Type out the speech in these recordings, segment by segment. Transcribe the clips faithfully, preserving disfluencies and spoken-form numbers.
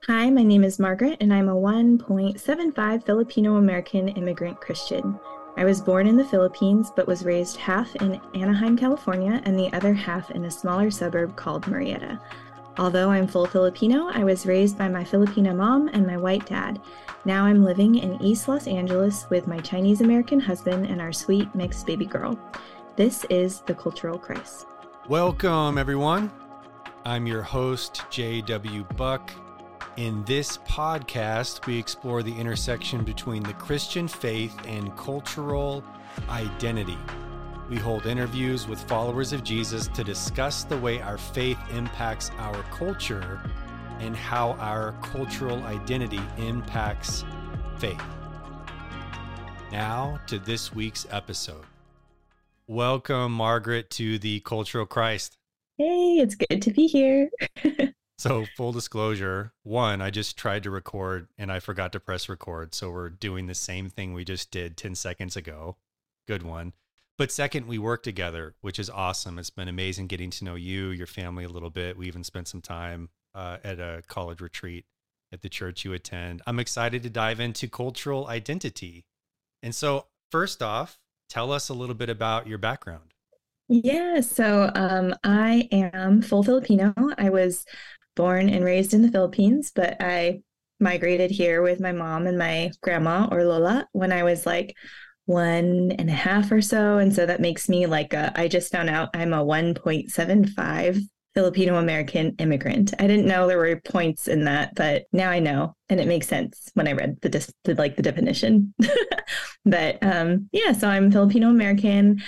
Hi, my name is Margaret, and I'm a one point seven five Filipino American immigrant Christian. I was born in the Philippines, but was raised half in Anaheim, California, and the other half in a smaller suburb called Murrieta. Although I'm full Filipino, I was raised by my Filipino mom and my white dad. Now I'm living in East Los Angeles with my Chinese American husband and our sweet mixed baby girl. This is The Cultural Christ. Welcome, everyone. I'm your host, J W. Buck. In this podcast, we explore the intersection between the Christian faith and cultural identity. We hold interviews with followers of Jesus to discuss the way our faith impacts our culture and how our cultural identity impacts faith. Now to this week's episode. Welcome, Margaret, to the Cultural Christ. Hey, it's good to be here. So full disclosure, one, I just tried to record and I forgot to press record. So we're doing the same thing we just did ten seconds ago. Good one. But second, we work together, which is awesome. It's been amazing getting to know you, your family a little bit. We even spent some time uh, at a college retreat at the church you attend. I'm excited to dive into cultural identity. And so first off, tell us a little bit about your background. Yeah, so um, I am full Filipino. I was born and raised in the Philippines, but I migrated here with my mom and my grandma or Lola when I was like one and a half or so. And so that makes me like, a, I just found out I'm a one point seven five Filipino American immigrant. I didn't know there were points in that, but now I know, and it makes sense when I read the, dis- the like the definition. But um, yeah, so I'm Filipino American.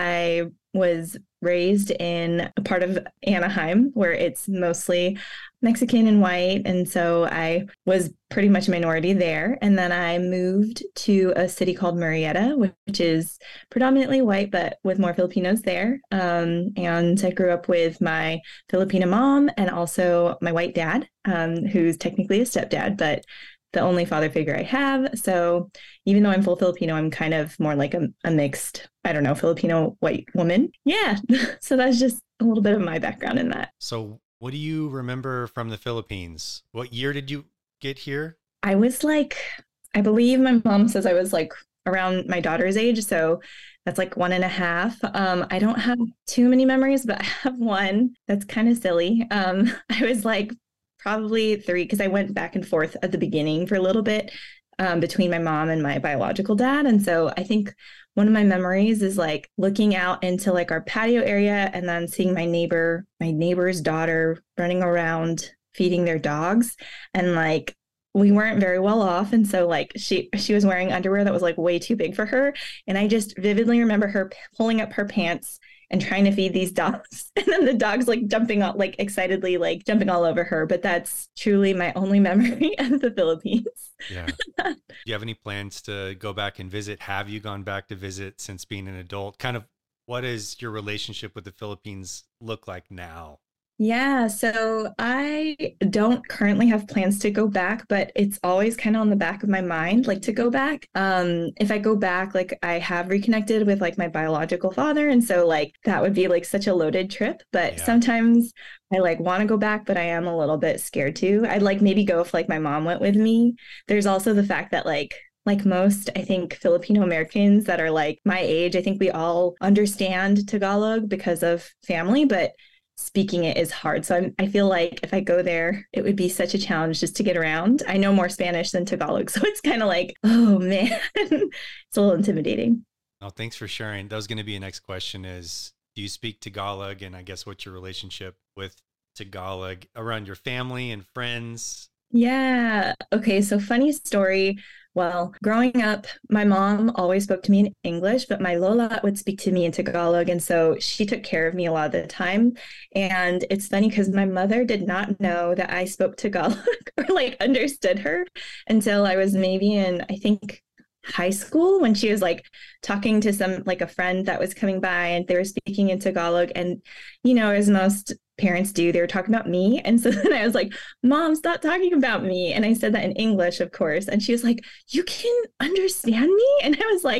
I was raised in a part of Anaheim where it's mostly Mexican and white. And so I was pretty much a minority there. And then I moved to a city called Murrieta, which is predominantly white, but with more Filipinos there. Um, and I grew up with my Filipino mom and also my white dad, um, who's technically a stepdad, but the only father figure I have. So even though I'm full Filipino, I'm kind of more like a, a mixed, I don't know, Filipino white woman. Yeah. So that's just a little bit of my background in that. So what do you remember from the Philippines? What year did you get here? I was like, I believe my mom says I was like around my daughter's age. So that's like one and a half. Um, I don't have too many memories, but I have one that's kind of silly. Um, I was like probably three because I went back and forth at the beginning for a little bit um, between my mom and my biological dad. And so I think one of my memories is like looking out into like our patio area and then seeing my neighbor, my neighbor's daughter running around feeding their dogs. And like, we weren't very well off. And so like she, she was wearing underwear that was like way too big for her. And I just vividly remember her pulling up her pants and trying to feed these dogs. And then the dogs like jumping out, like excitedly, like jumping all over her. But that's truly my only memory of the Philippines. Yeah. Do you have any plans to go back and visit? Have you gone back to visit since being an adult? Kind of what does your relationship with the Philippines look like now? Yeah, so I don't currently have plans to go back, but it's always kind of on the back of my mind, like to go back. Um, if I go back, like I have reconnected with like my biological father. And so like that would be like such a loaded trip. But Yeah. sometimes I like want to go back, but I am a little bit scared too. I'd like maybe go if like my mom went with me. There's also the fact that like like most, I think, Filipino Americans that are like my age, I think we all understand Tagalog because of family, but speaking it is hard. So I'm, I feel like if I go there, it would be such a challenge just to get around. I know more Spanish than Tagalog. So it's kind of like, oh man, it's a little intimidating. Oh, thanks for sharing. That was going to be a next question is, do you speak Tagalog? And I guess what's your relationship with Tagalog around your family and friends? Yeah. Okay. So funny story. Well, growing up, my mom always spoke to me in English, but my Lola would speak to me in Tagalog. And so she took care of me a lot of the time. And it's funny because my mother did not know that I spoke Tagalog or like understood her until I was maybe in, I think, high school when she was like talking to some like a friend that was coming by and they were speaking in Tagalog. And, you know, as most parents do, they were talking about me. And so then I was like, Mom, stop talking about me. And I said that in English, of course. And she was like, you can understand me? And I was like,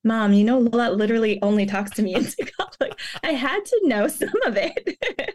Mom, you know, Lola literally only talks to me in Tagalog. I had to know some of it.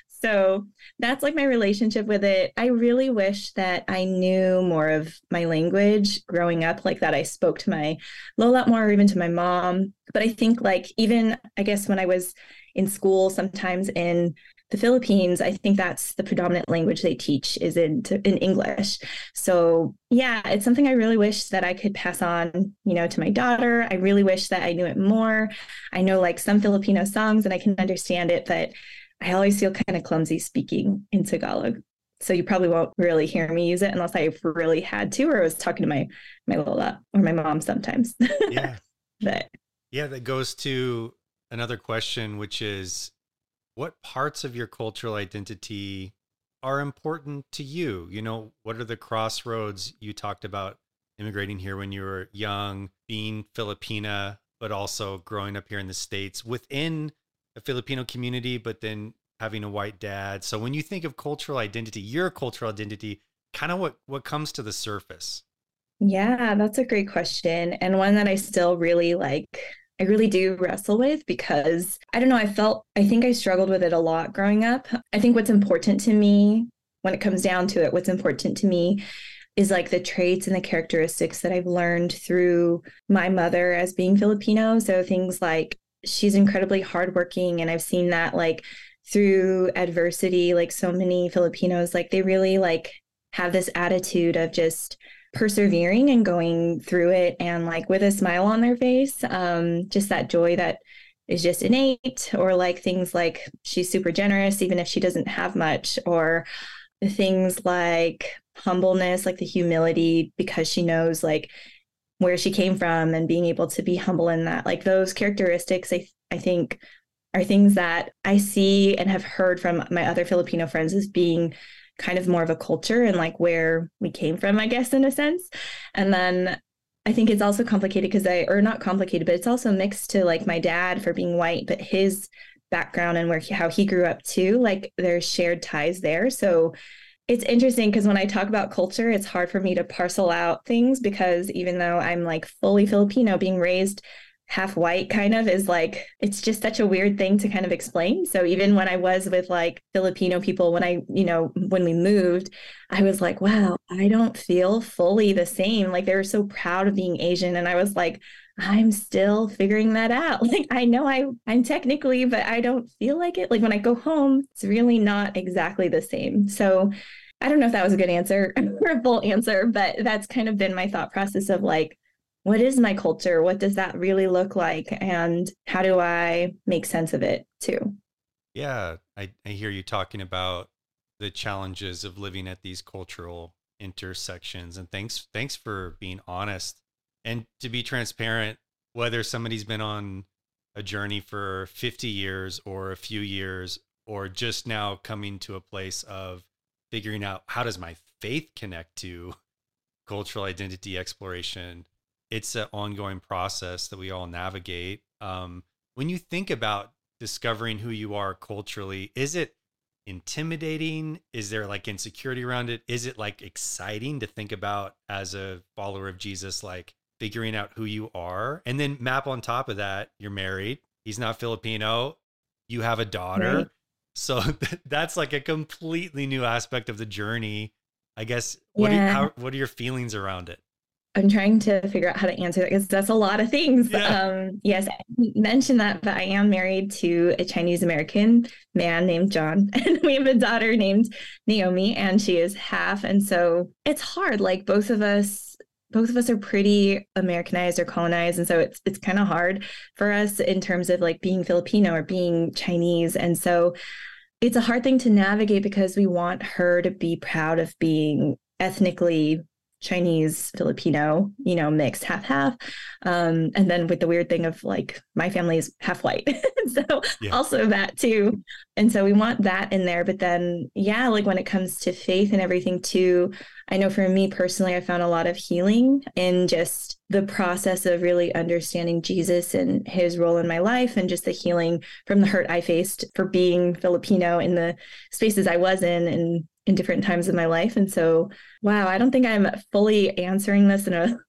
So that's like my relationship with it. I really wish that I knew more of my language growing up, like that I spoke to my Lola more, or even to my mom. But I think like even, I guess when I was in school, sometimes in the Philippines, I think that's the predominant language they teach is in in English. So yeah, it's something I really wish that I could pass on, you know, to my daughter. I really wish that I knew it more. I know like some Filipino songs and I can understand it, but I always feel kind of clumsy speaking in Tagalog. So you probably won't really hear me use it unless I really had to, or I was talking to my my Lola or my mom sometimes. Yeah. But yeah, that goes to another question, which is what parts of your cultural identity are important to you? You know, what are the crossroads? You talked about immigrating here when you were young, being Filipina, but also growing up here in the States within a Filipino community, but then having a white dad. So when you think of cultural identity, your cultural identity, kind of what, what comes to the surface? yeah, that's a great question. And one that I still really like, I really do wrestle with because I don't know, I felt, I think I struggled with it a lot growing up. I think what's important to me when it comes down to it, what's important to me is like the traits and the characteristics that I've learned through my mother as being Filipino. So things like she's incredibly hardworking, and I've seen that like through adversity, like so many Filipinos, like they really like have this attitude of just persevering and going through it and like with a smile on their face, um, just that joy that is just innate, or like things like she's super generous even if she doesn't have much, or things like humbleness, like the humility because she knows like where she came from and being able to be humble in that. Like those characteristics, I, I think are things that I see and have heard from my other Filipino friends as being kind of more of a culture and like where we came from, I guess, in a sense. And then I think it's also complicated because I, or not complicated, but it's also mixed to like my dad for being white, but his background and where he, how he grew up too, like there's shared ties there. So it's interesting because when I talk about culture, it's hard for me to parcel out things because even though I'm like fully Filipino, being raised half white kind of is like, it's just such a weird thing to kind of explain. So even when I was with like Filipino people, when I, you know, when we moved, I was like, wow, I don't feel fully the same. Like they were so proud of being Asian. And I was like, I'm still figuring that out. Like, I know I, I'm technically, but I don't feel like it. Like when I go home, it's really not exactly the same. So I don't know if that was a good answer or a full answer, but that's kind of been my thought process of like, what is my culture? What does that really look like? And how do I make sense of it too? Yeah, I, I hear you talking about the challenges of living at these cultural intersections. And thanks, thanks for being honest and to be transparent, whether somebody's been on a journey for fifty years or a few years, or just now coming to a place of figuring out how does my faith connect to cultural identity exploration. It's an ongoing process that we all navigate. Um, when you think about discovering who you are culturally, is it intimidating? Is there like insecurity around it? Is it like exciting to think about as a follower of Jesus, like figuring out who you are? And then map on top of that, you're married. He's not Filipino. You have a daughter. Right. So that's like a completely new aspect of the journey. I guess, what, yeah. are, how, what are your feelings around it? I'm trying to figure out how to answer that because that's a lot of things. Yeah. Um, yes, I mentioned that, but I am married to a Chinese American man named John, and we have a daughter named Naomi, and she is half. And so it's hard. Like both of us, both of us are pretty Americanized or colonized, and so it's it's kind of hard for us in terms of like being Filipino or being Chinese, and so it's a hard thing to navigate because we want her to be proud of being ethnically Chinese, Filipino, you know, mixed half half. Um, and then with the weird thing of like my family is half white. So yeah. Also that too. And so we want that in there. But then, yeah, like when it comes to faith and everything too, I know for me personally, I found a lot of healing in just the process of really understanding Jesus and his role in my life, and just the healing from the hurt I faced for being Filipino in the spaces I was in and in different times of my life. And so, wow, I don't think I'm fully answering this in a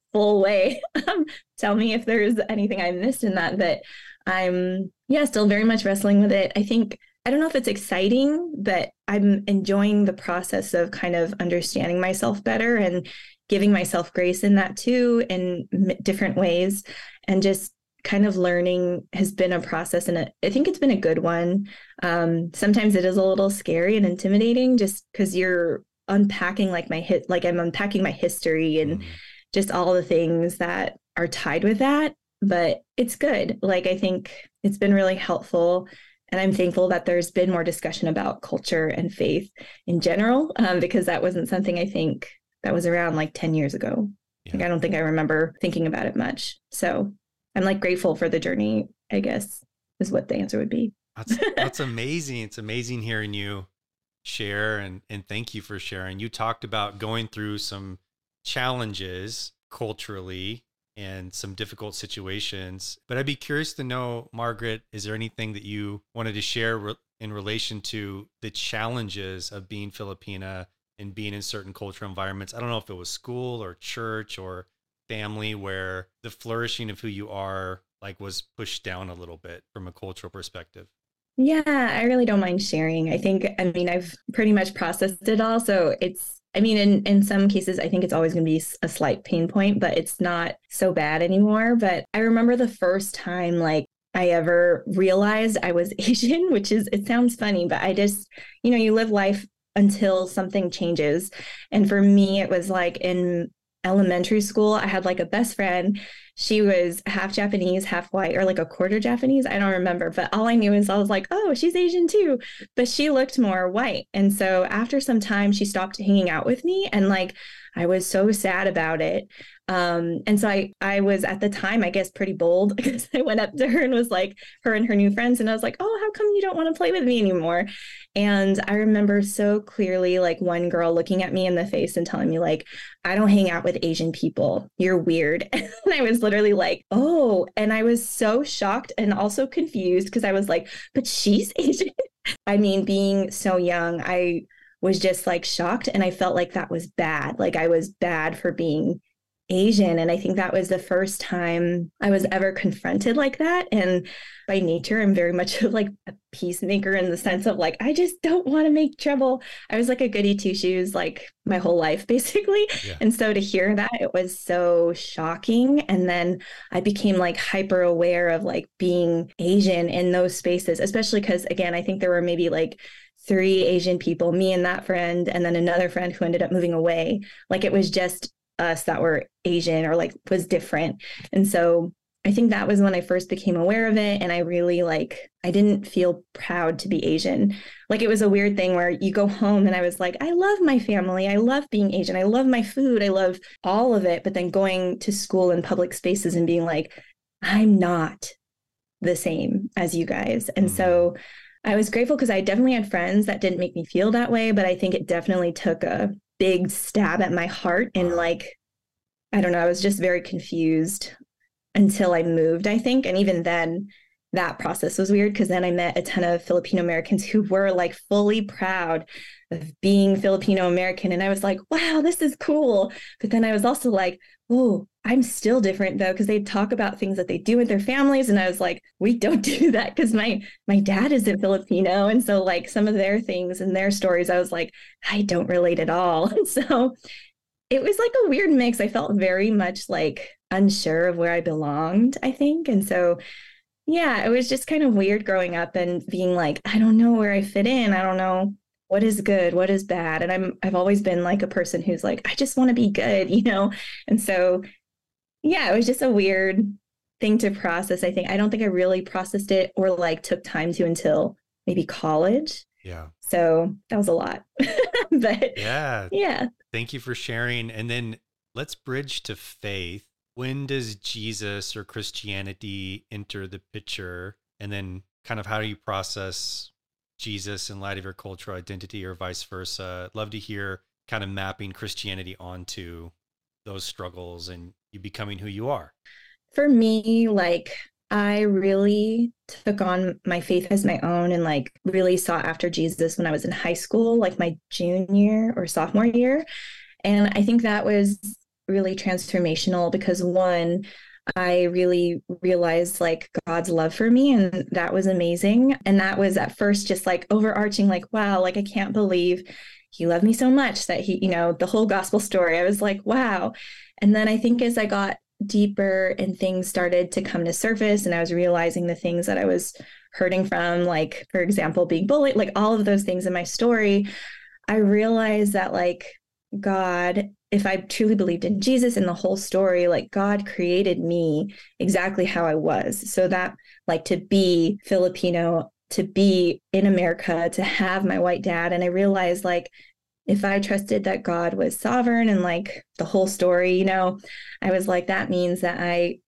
full way. Um, tell me if there's anything I missed in that, but I'm, yeah, still very much wrestling with it. I think, I don't know if it's exciting, but I'm enjoying the process of kind of understanding myself better and giving myself grace in that too, in m- different ways. And just kind of learning has been a process. And I think it's been a good one. Um, sometimes it is a little scary and intimidating just because you're unpacking like my hit, like I'm unpacking my history and mm. just all the things that are tied with that. But it's good. Like, I think it's been really helpful. And I'm thankful that there's been more discussion about culture and faith in general, um, because that wasn't something I think that was around like ten years ago. Yeah. Like, I don't think I remember thinking about it much. So I'm like grateful for the journey, I guess, is what the answer would be. That's, that's amazing. It's amazing hearing you share, and, and thank you for sharing. You talked about going through some challenges culturally and some difficult situations, but I'd be curious to know, Margaret, is there anything that you wanted to share re- in relation to the challenges of being Filipina and being in certain cultural environments? I don't know if it was school or church or family, where the flourishing of who you are like was pushed down a little bit from a cultural perspective. Yeah, I really don't mind sharing. I think, I mean, I've pretty much processed it all. So it's, I mean, in, in some cases, I think it's always going to be a slight pain point, but it's not so bad anymore. But I remember the first time, like, I ever realized I was Asian, which is, it sounds funny, but I just, you know, you live life until something changes. And for me, it was like in elementary school, I had like a best friend. She was half Japanese, half white, or like a quarter Japanese. I don't remember, but all I knew is I was like, oh, she's Asian too. But she looked more white. And so after some time, she stopped hanging out with me. And like, I was so sad about it. Um, and so I, I was at the time, I guess, pretty bold, because I went up to her and was like, her and her new friends. And I was like, oh, how come you don't want to play with me anymore? And I remember so clearly, like, one girl looking at me in the face and telling me, like, I don't hang out with Asian people. You're weird. And I was literally like, oh, and I was so shocked and also confused, because I was like, but she's Asian. I mean, being so young, I was just like shocked. And I felt like that was bad. Like, I was bad for being Asian. And I think that was the first time I was ever confronted like that. And by nature, I'm very much like a peacemaker in the sense of like, I just don't want to make trouble. I was like a goody two shoes, like my whole life, basically. Yeah. And so to hear that, it was so shocking. And then I became like hyper aware of like being Asian in those spaces, especially because, again, I think there were maybe like three Asian people, me and that friend, and then another friend who ended up moving away. Like, it was just us that were Asian or like was different. And so I think that was when I first became aware of it. And I really like, I didn't feel proud to be Asian. Like, it was a weird thing where you go home and I was like, I love my family. I love being Asian. I love my food. I love all of it. But then going to school in public spaces and being like, I'm not the same as you guys. And mm-hmm. so I was grateful because I definitely had friends that didn't make me feel that way. But I think it definitely took a big stab at my heart. And like, I don't know, I was just very confused until I moved, I think. And even then, that process was weird, because then I met a ton of Filipino Americans who were like fully proud of being Filipino American. And I was like, wow, this is cool. But then I was also like, oh, I'm still different though, because they talk about things that they do with their families. And I was like, we don't do that, because my my dad isn't Filipino. And so like some of their things and their stories, I was like, I don't relate at all. And so it was like a weird mix. I felt very much like unsure of where I belonged, I think. And so, yeah, it was just kind of weird growing up and being like, I don't know where I fit in. I don't know what is good, what is bad. And I'm, I've always been like a person who's like, I just want to be good, you know? And so, yeah, it was just a weird thing to process. I think, I don't think I really processed it or like took time to until maybe college. Yeah. So that was a lot, but yeah. Yeah. Thank you for sharing. And then let's bridge to faith. When does Jesus or Christianity enter the picture? And then kind of how do you process Jesus in light of your cultural identity, or vice versa? I'd love to hear kind of mapping Christianity onto those struggles and you becoming who you are. For me, like, I really took on my faith as my own and like really sought after Jesus when I was in high school, like my junior or sophomore year. And I think that was really transformational because one, I really realized like God's love for me, and that was amazing. And that was at first just like overarching, like, wow, like I can't believe he loved me so much that he, you know, the whole gospel story. I was like, wow. And then I think as I got deeper and things started to come to surface and I was realizing the things that I was hurting from, like, for example, being bullied, like all of those things in my story, I realized that like God, if I truly believed in Jesus and the whole story, like God created me exactly how I was. So that like to be Filipino, to be in America, to have my white dad. And I realized like, if I trusted that God was sovereign and like the whole story, you know, I was like, that means that I,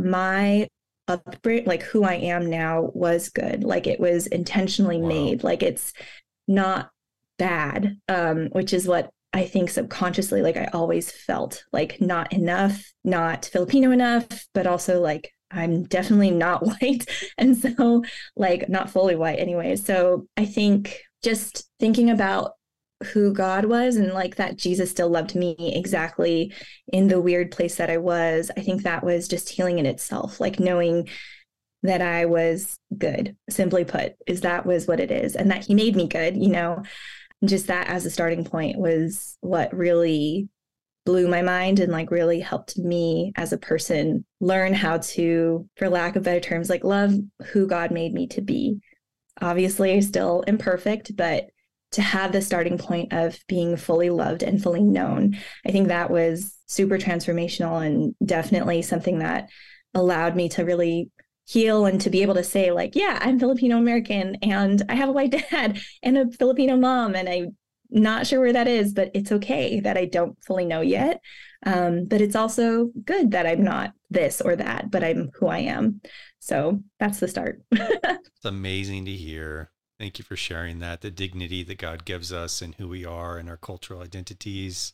my upbringing, like who I am now was good. Like it was intentionally Wow. made. Like it's not bad, um, which is what I think subconsciously, like I always felt like not enough, not Filipino enough, but also like I'm definitely not white. And so like not fully white anyway. So I think just thinking about who God was and like that Jesus still loved me exactly in the weird place that I was, I think that was just healing in itself, like knowing that I was good, simply put, is that was what it is. And that he made me good, you know, just that as a starting point was what really blew my mind and like really helped me as a person learn how to, for lack of better terms, like love who God made me to be. Obviously still imperfect, but to have the starting point of being fully loved and fully known, I think that was super transformational and definitely something that allowed me to really heal and to be able to say like, yeah, I'm Filipino American and I have a white dad and a Filipino mom, and I'm not sure where that is, but it's okay that I don't fully know yet. Um, but it's also good that I'm not this or that, but I'm who I am. So that's the start. It's amazing to hear. Thank you for sharing that, the dignity that God gives us and who we are and our cultural identities,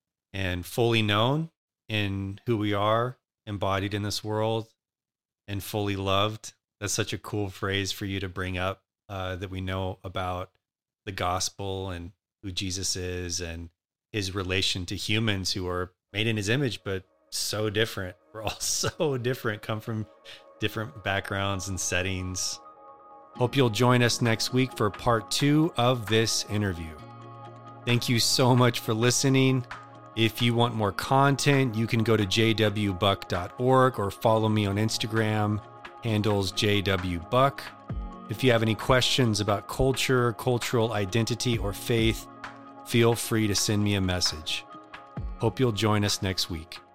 and fully known in who we are, embodied in this world, and fully loved. That's such a cool phrase for you to bring up, uh, that we know about the gospel and who Jesus is and his relation to humans who are made in his image, but so different. We're all so different, come from different backgrounds and settings. Hope you'll join us next week for part two of this interview. Thank you so much for listening. If you want more content, you can go to j w buck dot org or follow me on Instagram, handles j w buck. If you have any questions about culture, cultural identity, or faith, feel free to send me a message. Hope you'll join us next week.